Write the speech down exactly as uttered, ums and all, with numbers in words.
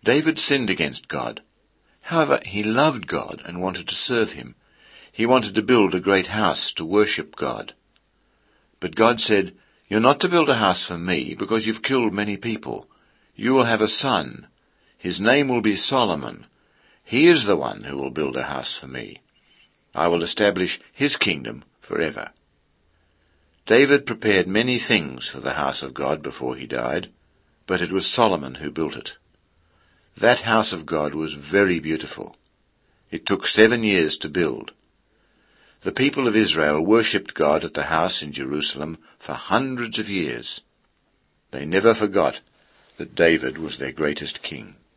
David sinned against God. However, he loved God and wanted to serve him. He wanted to build a great house to worship God. But God said, "You're not to build a house for me because you've killed many people. You will have a son. His name will be Solomon. He is the one who will build a house for me. I will establish his kingdom forever." David prepared many things for the house of God before he died, but it was Solomon who built it. That house of God was very beautiful. It took seven years to build. The people of Israel worshipped God at the house in Jerusalem for hundreds of years. They never forgot that David was their greatest king.